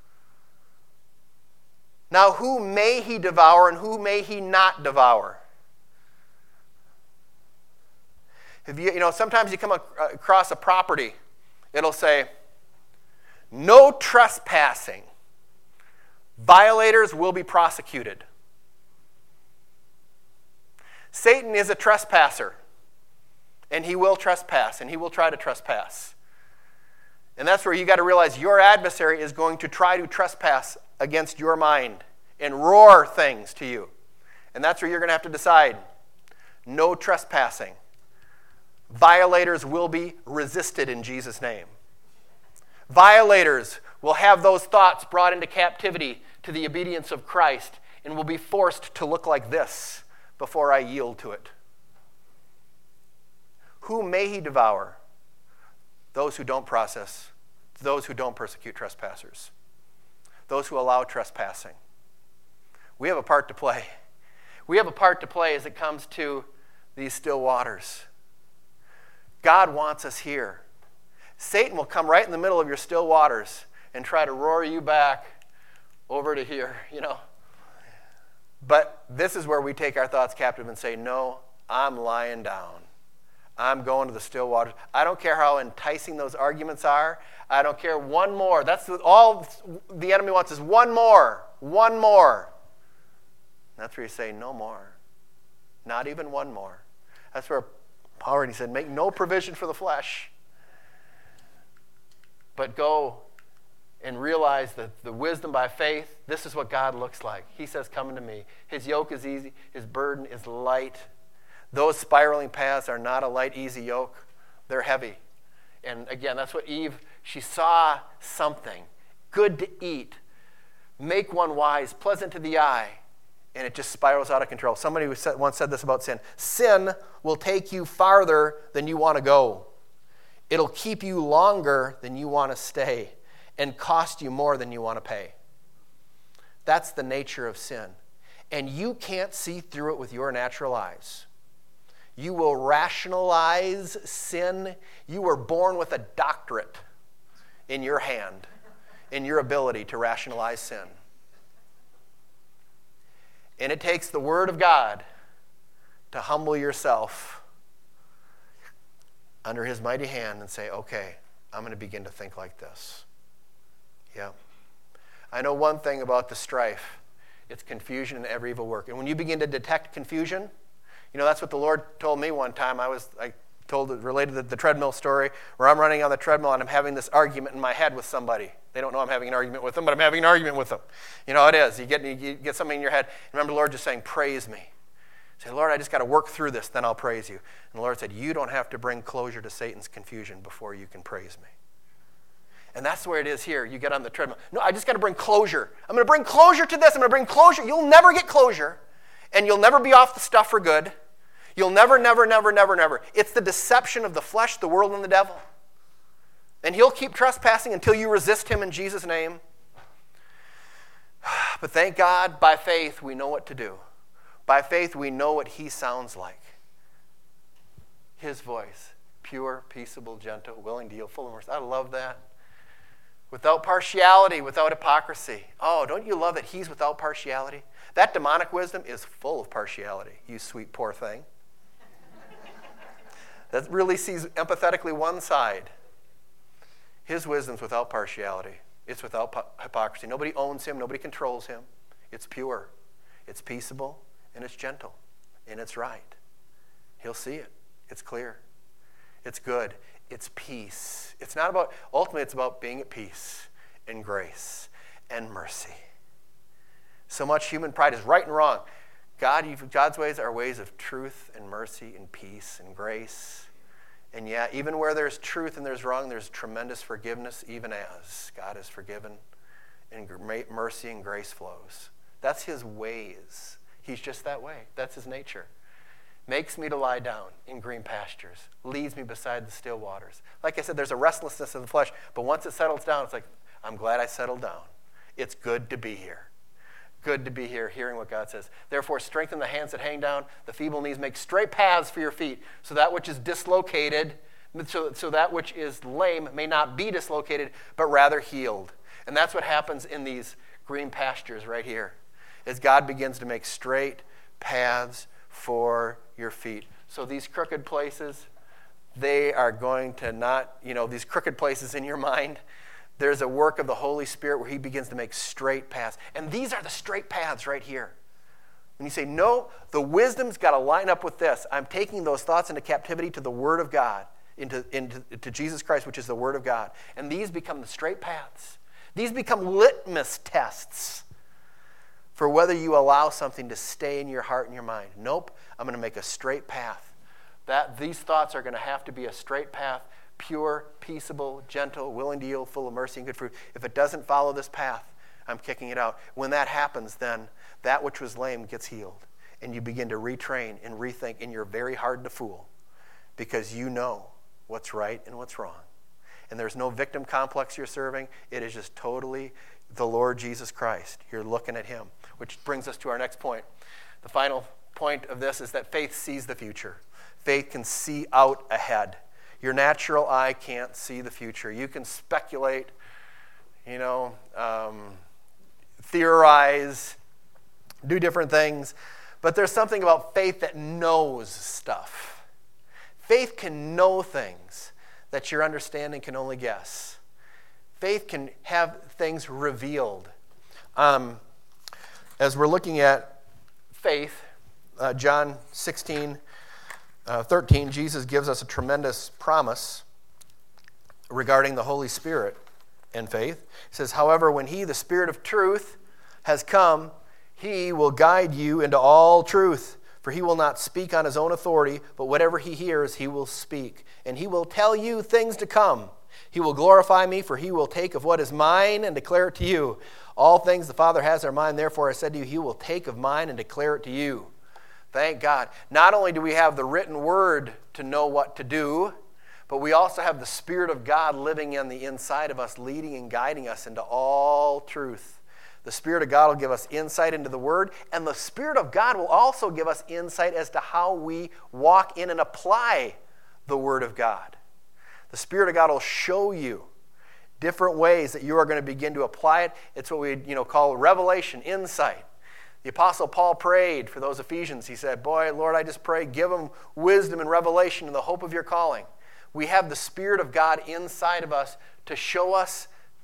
Now, who may he devour and who may he not devour? If you, you know, sometimes you come across a property, it'll say, no trespassing. Violators will be prosecuted. Satan is a trespasser. And he will trespass, and he will try to trespass. And that's where you got to realize your adversary is going to try to trespass against your mind and roar things to you. And that's where you're going to have to decide. No trespassing. Violators will be resisted in Jesus' name. Violators will have those thoughts brought into captivity to the obedience of Christ and will be forced to look like this before I yield to it. Who may he devour? Those who don't process, those who don't persecute trespassers, those who allow trespassing. We have a part to play. We have a part to play as it comes to these still waters. God wants us here. Satan will come right in the middle of your still waters and try to roar you back over to here, you know. But this is where we take our thoughts captive and say, no, I'm lying down. I'm going to the still waters. I don't care how enticing those arguments are. I don't care. One more. That's all the enemy wants is one more. One more. That's where you say, no more. Not even one more. That's where Paul already said, make no provision for the flesh. But go and realize that the wisdom by faith, this is what God looks like. He says, come unto me. His yoke is easy. His burden is light. Those spiraling paths are not a light, easy yoke. They're heavy. And again, that's what Eve, she saw something good to eat, make one wise, pleasant to the eye, and it just spirals out of control. Somebody once said this about sin. Sin will take you farther than you want to go. It'll keep you longer than you want to stay and cost you more than you want to pay. That's the nature of sin. And you can't see through it with your natural eyes. You will rationalize sin. You were born with a doctorate in your hand, in your ability to rationalize sin. And it takes the Word of God to humble yourself under His mighty hand and say, okay, I'm going to begin to think like this. Yeah. I know one thing about the strife. It's confusion and every evil work. And when you begin to detect confusion, you know, that's what the Lord told me one time. I was I told it related to the treadmill story where I'm running on the treadmill and I'm having this argument in my head with somebody. They don't know I'm having an argument with them, but I'm having an argument with them. You know how it is. You get, you get something in your head. And remember the Lord just saying, praise me. Say, Lord, I just got to work through this, then I'll praise you. And the Lord said, you don't have to bring closure to Satan's confusion before you can praise me. And that's where it is here. You get on the treadmill. No, I just got to bring closure. I'm going to bring closure to this. I'm going to bring closure. You'll never get closure. And you'll never be off the stuff for good. You'll never, never, never, never, never. It's the deception of the flesh, the world, and the devil. And he'll keep trespassing until you resist him in Jesus' name. But thank God, by faith, we know what to do. By faith, we know what he sounds like. His voice, pure, peaceable, gentle, willing to yield, full of mercy. I love that. Without partiality, without hypocrisy. Oh, don't you love that he's without partiality? That demonic wisdom is full of partiality, you sweet poor thing. That really sees empathetically one side. His wisdom's without partiality. It's without po- hypocrisy. Nobody owns him. Nobody controls him. It's pure. It's peaceable. And it's gentle. And it's right. He'll see it. It's clear. It's good. It's peace. It's not about, ultimately it's about being at peace and grace and mercy. So much human pride is right and wrong. God, God's ways are ways of truth and mercy and peace and grace. And yeah, even where there's truth and there's wrong, there's tremendous forgiveness, even as God is forgiven and mercy and grace flows. That's his ways. He's just that way. That's his nature. Makes me to lie down in green pastures. Leads me beside the still waters. Like I said, there's a restlessness in the flesh, but once it settles down, it's like, I'm glad I settled down. It's good to be here. Good to be here, hearing what God says. Therefore, strengthen the hands that hang down, the feeble knees, make straight paths for your feet, so that which is dislocated, so, so that which is lame may not be dislocated, but rather healed. And that's what happens in these green pastures right here, as God begins to make straight paths for your feet. So these crooked places, they are going to not, you know, these crooked places in your mind, there's a work of the Holy Spirit where he begins to make straight paths. And these are the straight paths right here. When you say, no, the wisdom's got to line up with this. I'm taking those thoughts into captivity to the Word of God, into, into to Jesus Christ, which is the Word of God. And these become the straight paths. These become litmus tests for whether you allow something to stay in your heart and your mind. Nope, I'm going to make a straight path. That these thoughts are going to have to be a straight path, pure, peaceable, gentle, willing to yield, full of mercy and good fruit. If it doesn't follow this path, I'm kicking it out. When that happens, then that which was lame gets healed. And you begin to retrain and rethink, and you're very hard to fool because you know what's right and what's wrong. And there's no victim complex you're serving. It is just totally the Lord Jesus Christ. You're looking at him, which brings us to our next point. The final point of this is that faith sees the future. Faith can see out ahead. Your natural eye can't see the future. You can speculate, you know, um, theorize, do different things, but there's something about faith that knows stuff. Faith can know things that your understanding can only guess. Faith can have things revealed. Um, as we're looking at faith, uh, John sixteen, uh, thirteen, Jesus gives us a tremendous promise regarding the Holy Spirit and faith. He says, however, when he, the Spirit of truth, has come, he will guide you into all truth. For he will not speak on his own authority, but whatever he hears, he will speak. And he will tell you things to come. He will glorify me, for he will take of what is mine and declare it to you. All things the Father has are mine, therefore I said to you, he will take of mine and declare it to you. Thank God. Not only do we have the written word to know what to do, but we also have the Spirit of God living on the inside of us, leading and guiding us into all truth. The Spirit of God will give us insight into the Word, and the Spirit of God will also give us insight as to how we walk in and apply the Word of God. The Spirit of God will show you different ways that you are going to begin to apply it. It's what we you know call revelation, insight. The Apostle Paul prayed for those Ephesians. He said, boy, Lord, I just pray, give them wisdom and revelation in the hope of your calling. We have the Spirit of God inside of us to show us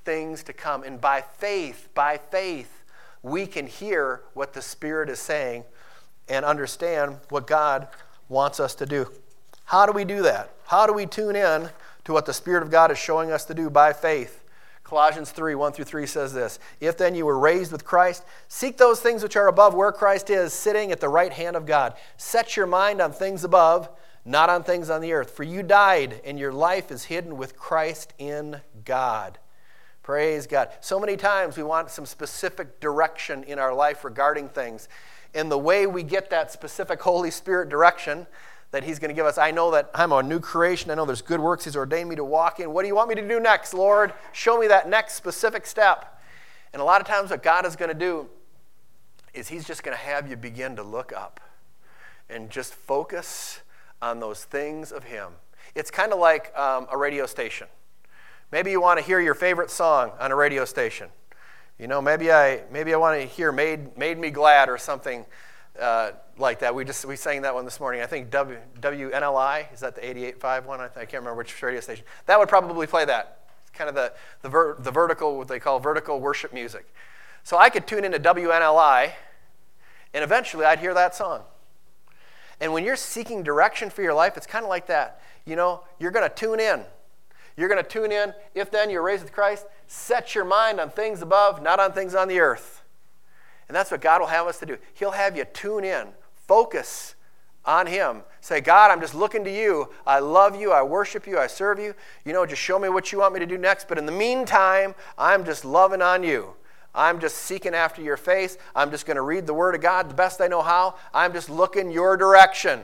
things to come. And by faith, by faith, we can hear what the Spirit is saying and understand what God wants us to do. How do we do that? How do we tune in to what the Spirit of God is showing us to do by faith? Colossians three, one through three says this, if then you were raised with Christ, seek those things which are above where Christ is, sitting at the right hand of God. Set your mind on things above, not on things on the earth. For you died, and your life is hidden with Christ in God. Praise God. So many times we want some specific direction in our life regarding things. And the way we get that specific Holy Spirit direction that he's going to give us, I know that I'm a new creation. I know there's good works he's ordained me to walk in. What do you want me to do next, Lord? Show me that next specific step. And a lot of times what God is going to do is he's just going to have you begin to look up and just focus on those things of him. It's kind of like um, a radio station. Maybe you want to hear your favorite song on a radio station. You know, maybe I maybe I want to hear Made, Made Me Glad or something Uh, like that. We just we sang that one this morning. I think w, W N L I, is that the eighty-eight point five one? I, I can't remember which radio station. That would probably play that. It's kind of the the, ver, the vertical, what they call vertical worship music. So I could tune into W N L I, and eventually I'd hear that song. And when you're seeking direction for your life, it's kind of like that. You know, you're going to tune in. You're going to tune in. If then you're raised with Christ, set your mind on things above, not on things on the earth. And that's what God will have us to do. He'll have you tune in, focus on him. Say, God, I'm just looking to you. I love you. I worship you. I serve you. You know, just show me what you want me to do next. But in the meantime, I'm just loving on you. I'm just seeking after your face. I'm just going to read the Word of God the best I know how. I'm just looking your direction.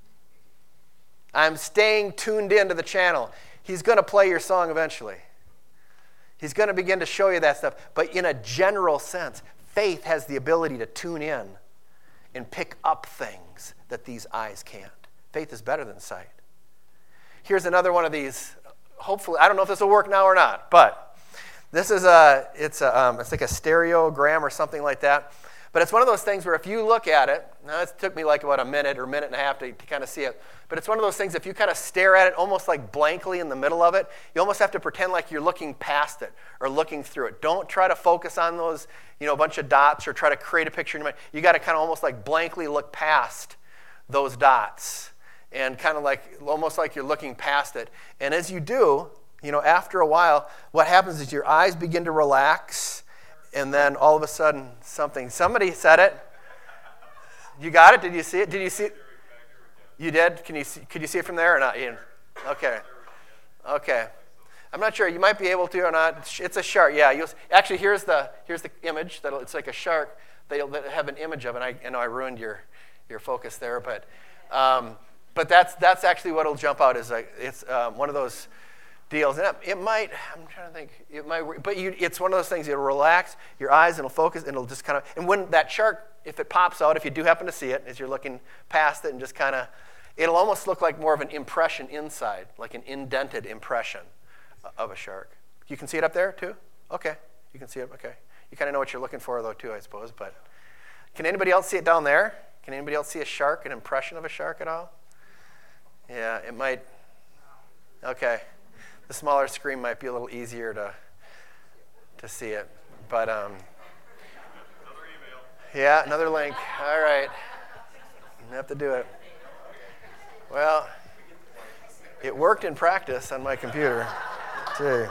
I'm staying tuned into the channel. He's going to play your song eventually. He's going to begin to show you that stuff. But in a general sense, faith has the ability to tune in and pick up things that these eyes can't. Faith is better than sight. Here's another one of these. Hopefully, I don't know if this will work now or not, but this is a, it's a, um, it's like a stereogram or something like that. But it's one of those things where if you look at it, now it took me like about a minute or a minute and a half to, to kind of see it, but it's one of those things, if you kind of stare at it almost like blankly in the middle of it, you almost have to pretend like you're looking past it or looking through it. Don't try to focus on those, you know, a bunch of dots or try to create a picture in your mind. You got to kind of almost like blankly look past those dots and kind of like, almost like you're looking past it. And as you do, you know, after a while, what happens is your eyes begin to relax. And then all of a sudden, something, somebody said it. You got it? Did you see it? Did you see it? You did? Can you see, could you see it from there or not, Ian? Okay. Okay. I'm not sure. You might be able to or not. It's a shark. Yeah. You'll, actually, here's the here's the image. That it's like a shark. They have an image of it. I, I know I ruined your your focus there, but um, but that's that's actually what'll jump out. Is like it's um, one of those deals. And it might, I'm trying to think, it might, but you, it's one of those things, it'll relax your eyes and it'll focus and it'll just kind of, and when that shark, if it pops out, if you do happen to see it, as you're looking past it and just kind of, it'll almost look like more of an impression inside, like an indented impression of a shark. You can see it up there too? Okay, you can see it, okay. You kind of know what you're looking for though too, I suppose, but can anybody else see it down there? Can anybody else see a shark, an impression of a shark at all? Yeah, it might, okay. The smaller screen might be a little easier to to see it, but um, Another email. Yeah, another link. All right, I have to do it. Well, it worked in practice on my computer too.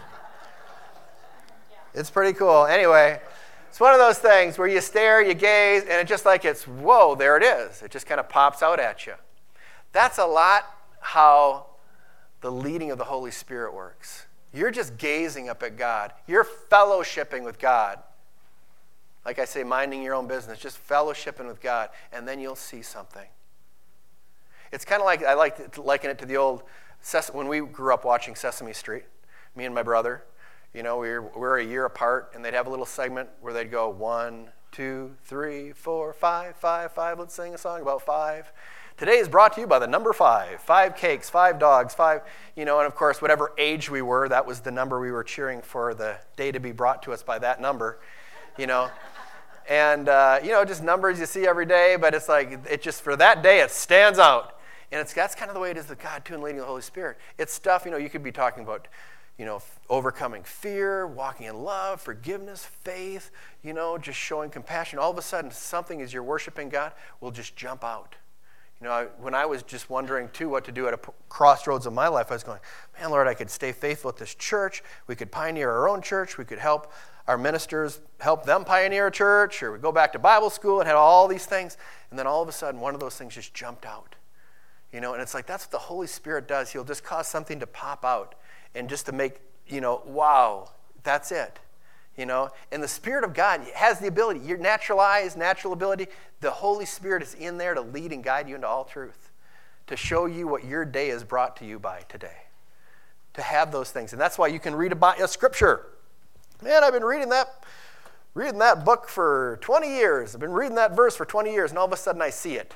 It's pretty cool. Anyway, it's one of those things where you stare, you gaze, and it just like it's whoa, there it is. It just kind of pops out at you. That's a lot how the leading of the Holy Spirit works. You're just gazing up at God. You're fellowshipping with God. Like I say, minding your own business, just fellowshipping with God, and then you'll see something. It's kind of like, I like to liken it to the old, when we grew up watching Sesame Street, me and my brother, you know, we were, we were a year apart, and they'd have a little segment where they'd go, one, two, three, four, five, five, five, let's sing a song about five. Today is brought to you by the number five. Five cakes, five dogs, five, you know, and of course, whatever age we were, that was the number we were cheering for the day to be brought to us by that number, you know. And, uh, you know, just numbers you see every day, but it's like, it just, for that day, it stands out. And it's that's kind of the way it is with God, too, and leading the Holy Spirit. It's stuff, you know, you could be talking about you know, f- overcoming fear, walking in love, forgiveness, faith, you know, just showing compassion. All of a sudden, something as you're worshiping God will just jump out. You know, I, when I was just wondering, too, what to do at a p- crossroads of my life, I was going, man, Lord, I could stay faithful at this church. We could pioneer our own church. We could help our ministers, help them pioneer a church, or we go back to Bible school and had all these things. And then all of a sudden, one of those things just jumped out. You know, and it's like that's what the Holy Spirit does. He'll just cause something to pop out and just to make, you know, wow, that's it. You know, and the Spirit of God has the ability, your natural eyes, natural ability, the Holy Spirit is in there to lead and guide you into all truth, to show you what your day is brought to you by today, to have those things. And that's why you can read about a scripture. Man, I've been reading that, reading that book for twenty years. I've been reading that verse for twenty years, and all of a sudden I see it.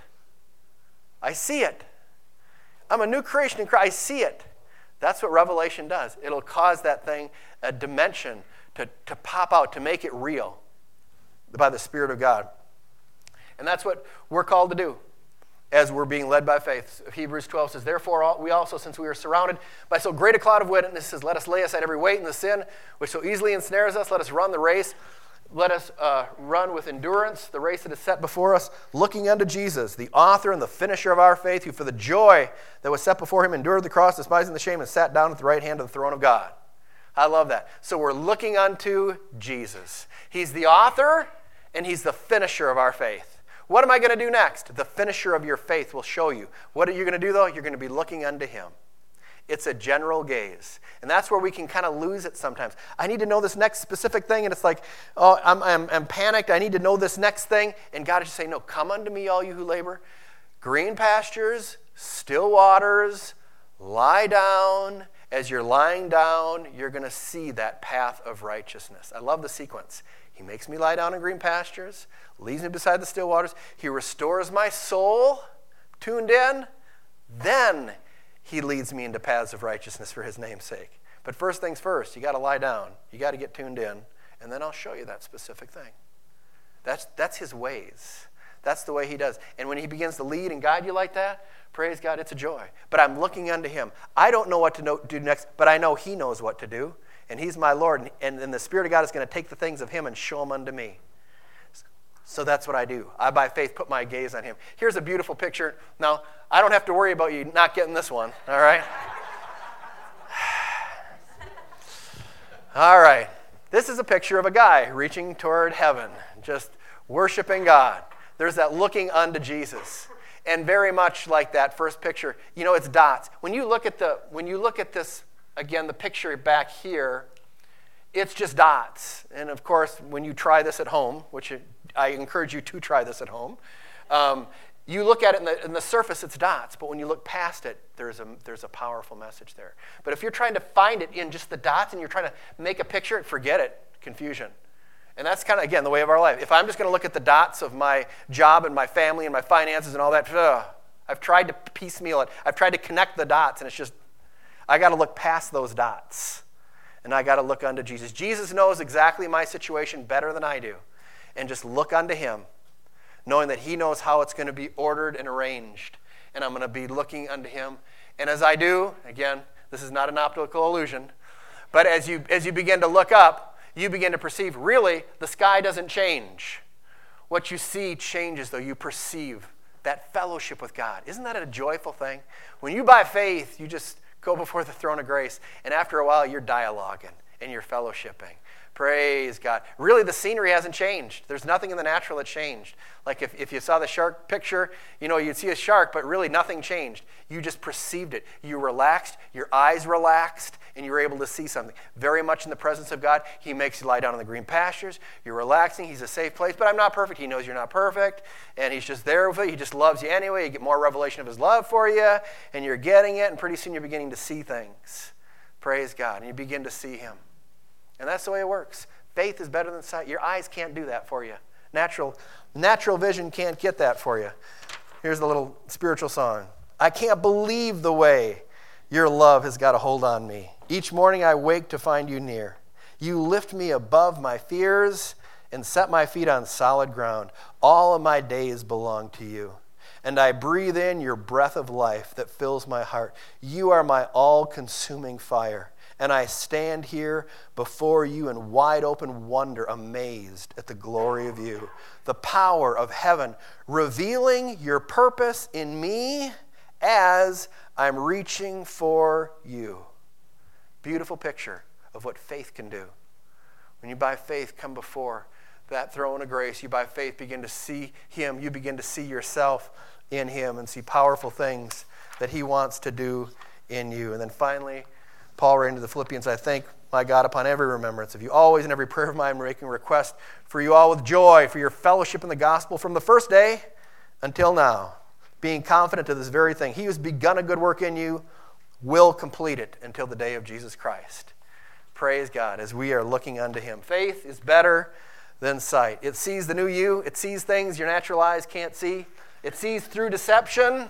I see it. I'm a new creation in Christ. I see it. That's what Revelation does. It'll cause that thing, a dimension, to, to pop out, to make it real by the Spirit of God. And that's what we're called to do as we're being led by faith. Hebrews twelve says, therefore we also, since we are surrounded by so great a cloud of witnesses, let us lay aside every weight and the sin which so easily ensnares us. Let us run the race. Let us uh, run with endurance the race that is set before us, looking unto Jesus, the author and the finisher of our faith, who for the joy that was set before him endured the cross, despising the shame, and sat down at the right hand of the throne of God. I love that. So we're looking unto Jesus. He's the author and he's the finisher of our faith. What am I going to do next? The finisher of your faith will show you. What are you going to do, though? You're going to be looking unto him. It's a general gaze. And that's where we can kind of lose it sometimes. I need to know this next specific thing, and it's like, oh, I'm, I'm, I'm panicked. I need to know this next thing. And God is just saying, no, come unto me, all you who labor. Green pastures, still waters, lie down. As you're lying down, you're going to see that path of righteousness. I love the sequence. He makes me lie down in green pastures, leads me beside the still waters. He restores my soul, tuned in. Then he leads me into paths of righteousness for his name's sake. But first things first, you got to lie down. You got to get tuned in, and then I'll show you that specific thing. That's, that's his ways. That's the way he does. And when he begins to lead and guide you like that, praise God, it's a joy. But I'm looking unto him. I don't know what to know, do next, but I know he knows what to do. And he's my Lord. And, and, and the Spirit of God is going to take the things of him and show them unto me. So that's what I do. I, by faith, put my gaze on him. Here's a beautiful picture. Now, I don't have to worry about you not getting this one, all right? All right. This is a picture of a guy reaching toward heaven, just worshiping God. There's that looking unto Jesus. And very much like that first picture, you know, it's dots. When you look at the when you look at this, again, the picture back here, it's just dots. And of course, when you try this at home, which I encourage you to try this at home, um, you look at it in the, in the surface, it's dots. But when you look past it, there's a, there's a powerful message there. But if you're trying to find it in just the dots and you're trying to make a picture, forget it, confusion. And that's kind of, again, the way of our life. If I'm just going to look at the dots of my job and my family and my finances and all that, ugh, I've tried to piecemeal it. I've tried to connect the dots, and it's just, I got to look past those dots. And I got to look unto Jesus. Jesus knows exactly my situation better than I do. And just look unto him, knowing that he knows how it's going to be ordered and arranged. And I'm going to be looking unto him. And as I do, again, this is not an optical illusion, but as you as you begin to look up, you begin to perceive, really, the sky doesn't change. What you see changes, though. You perceive that fellowship with God. Isn't that a joyful thing? When you, by faith, you just go before the throne of grace, and after a while, you're dialoguing and you're fellowshipping. Praise God. Really, the scenery hasn't changed. There's nothing in the natural that changed. Like if, if you saw the shark picture, you know, you'd see a shark, but really nothing changed. You just perceived it. You relaxed, your eyes relaxed, and you were able to see something. Very much in the presence of God. He makes you lie down in the green pastures. You're relaxing. He's a safe place. But I'm not perfect. He knows you're not perfect. And he's just there with you. He just loves you anyway. You get more revelation of his love for you. And you're getting it. And pretty soon you're beginning to see things. Praise God. And you begin to see him. And that's the way it works. Faith is better than sight. Your eyes can't do that for you. Natural, natural vision can't get that for you. Here's the little spiritual song. I can't believe the way your love has got a hold on me. Each morning I wake to find you near. You lift me above my fears and set my feet on solid ground. All of my days belong to you. And I breathe in your breath of life that fills my heart. You are my all-consuming fire. And I stand here before you in wide open wonder, amazed at the glory of you, the power of heaven, revealing your purpose in me as I'm reaching for you. Beautiful picture of what faith can do. When you by faith come before that throne of grace, you by faith begin to see him, you begin to see yourself in him and see powerful things that he wants to do in you. And then finally, Paul wrote into the Philippians, I thank my God upon every remembrance of you, always in every prayer of mine making request for you all with joy, for your fellowship in the gospel from the first day until now, being confident of this very thing. He who's begun a good work in you will complete it until the day of Jesus Christ. Praise God as we are looking unto him. Faith is better than sight. It sees the new you. It sees things your natural eyes can't see. It sees through deception.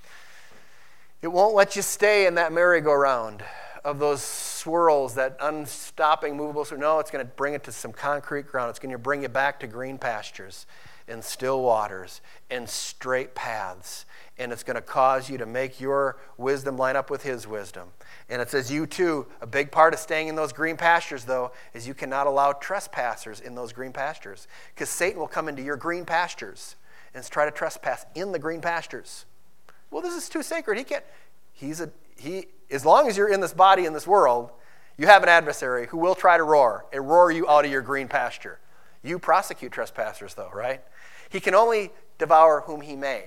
It won't let you stay in that merry-go-round of those swirls, that unstopping, movable swirl. No, it's going to bring it to some concrete ground. It's going to bring you back to green pastures and still waters and straight paths. And it's going to cause you to make your wisdom line up with his wisdom. And it says you too, a big part of staying in those green pastures, though, is you cannot allow trespassers in those green pastures. Because Satan will come into your green pastures and try to trespass in the green pastures. Well, this is too sacred. He can't. He's a he. As long as you're in this body in this world, you have an adversary who will try to roar and roar you out of your green pasture. You prosecute trespassers, though, right? He can only devour whom he may.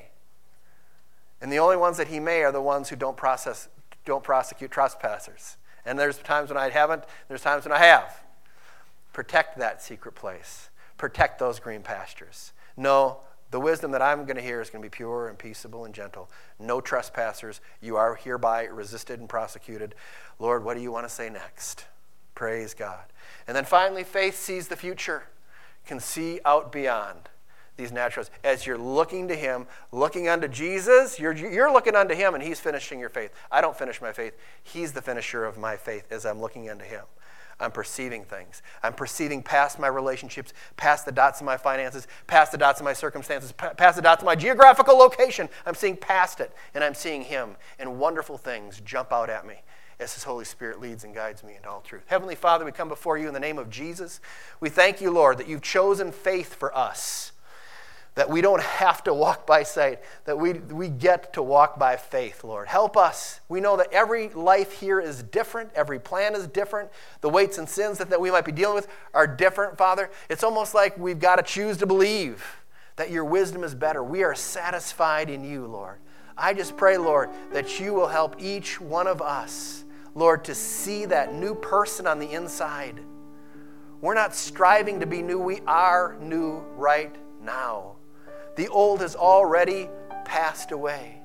And the only ones that he may are the ones who don't process, don't prosecute trespassers. And there's times when I haven't. There's times when I have. Protect that secret place. Protect those green pastures. No, the wisdom that I'm going to hear is going to be pure and peaceable and gentle. No trespassers. You are hereby resisted and prosecuted. Lord, what do you want to say next? Praise God. And then finally, faith sees the future, can see out beyond these naturals. As you're looking to him, looking unto Jesus, you're, you're looking unto him and he's finishing your faith. I don't finish my faith. He's the finisher of my faith as I'm looking unto him. I'm perceiving things. I'm perceiving past my relationships, past the dots of my finances, past the dots of my circumstances, past the dots of my geographical location. I'm seeing past it, and I'm seeing him, and wonderful things jump out at me as his Holy Spirit leads and guides me into all truth. Heavenly Father, we come before you in the name of Jesus. We thank you, Lord, that you've chosen faith for us, that we don't have to walk by sight, that we, we get to walk by faith, Lord. Help us. We know that every life here is different. Every plan is different. The weights and sins that, that we might be dealing with are different, Father. It's almost like we've got to choose to believe that your wisdom is better. We are satisfied in you, Lord. I just pray, Lord, that you will help each one of us, Lord, to see that new person on the inside. We're not striving to be new. We are new right now. The old has already passed away.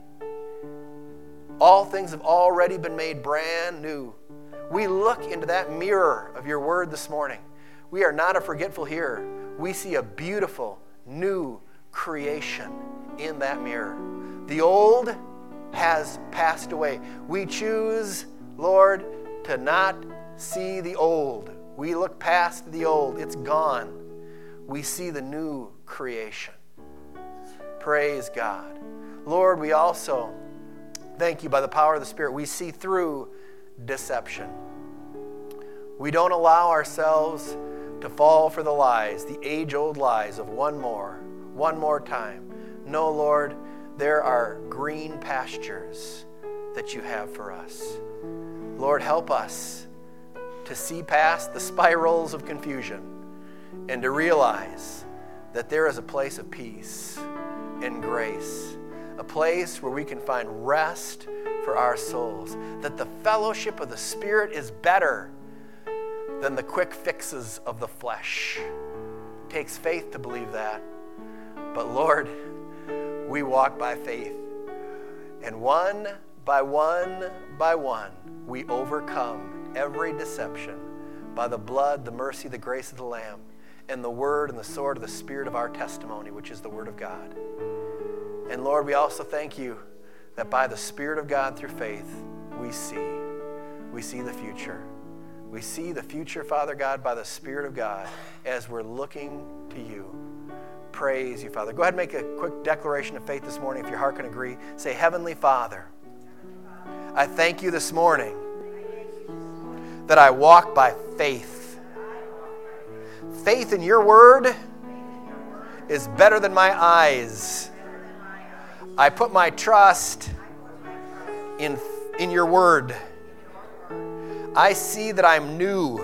All things have already been made brand new. We look into that mirror of your word this morning. We are not a forgetful hearer. We see a beautiful new creation in that mirror. The old has passed away. We choose, Lord, to not see the old. We look past the old. It's gone. We see the new creation. Praise God. Lord, we also thank you by the power of the Spirit. We see through deception. We don't allow ourselves to fall for the lies, the age-old lies of one more, one more time. No, Lord, there are green pastures that you have for us. Lord, help us to see past the spirals of confusion and to realize that there is a place of peace and grace, a place where we can find rest for our souls, that the fellowship of the Spirit is better than the quick fixes of the flesh. It takes faith to believe that. But Lord, we walk by faith. And one by one by one, we overcome every deception by the blood, the mercy, the grace of the Lamb, and the word and the sword of the Spirit of our testimony, which is the word of God. And Lord, we also thank you that by the Spirit of God through faith, we see. We see the future. We see the future, Father God, by the Spirit of God as we're looking to you. Praise you, Father. Go ahead and make a quick declaration of faith this morning if your heart can agree. Say, Heavenly Father, I thank you this morning that I walk by faith. Faith in your word is better than my eyes. I put my trust in, in your word. I see that I'm new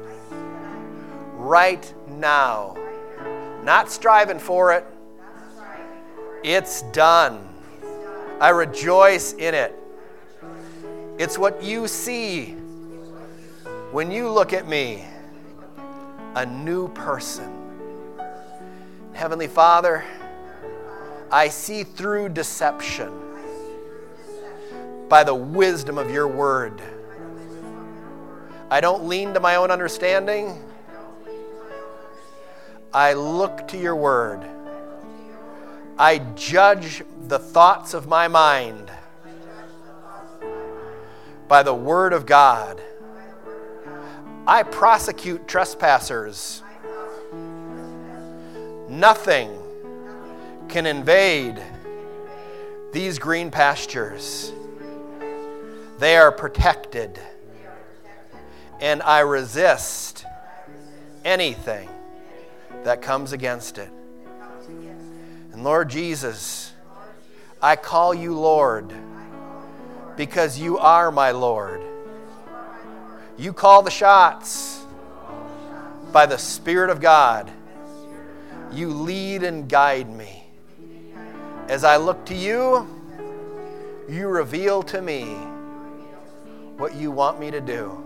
right now. Not striving for it. It's done. I rejoice in it. It's what you see when you look at me, a new person. Heavenly Father, I see through deception by the wisdom of your word. I don't lean to my own understanding. I look to your word. I judge the thoughts of my mind by the word of God. I prosecute trespassers. Nothing can invade these green pastures. They are protected. And I resist anything that comes against it. And Lord Jesus, I call you Lord because you are my Lord. You call the shots by the Spirit of God. You lead and guide me. As I look to you, you reveal to me what you want me to do.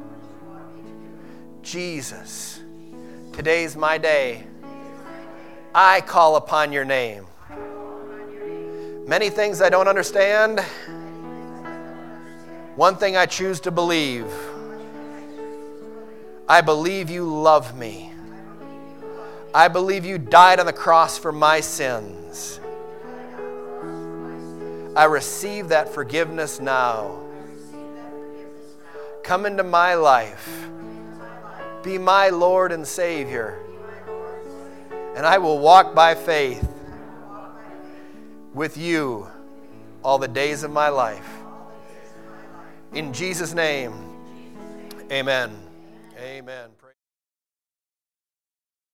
Jesus, today's my day. I call upon your name. Many things I don't understand. One thing I choose to believe. I believe you love me. I believe you died on the cross for my sins. I receive that forgiveness now. Come into my life. Be my Lord and Savior. And I will walk by faith with you all the days of my life. In Jesus' name, amen. Amen.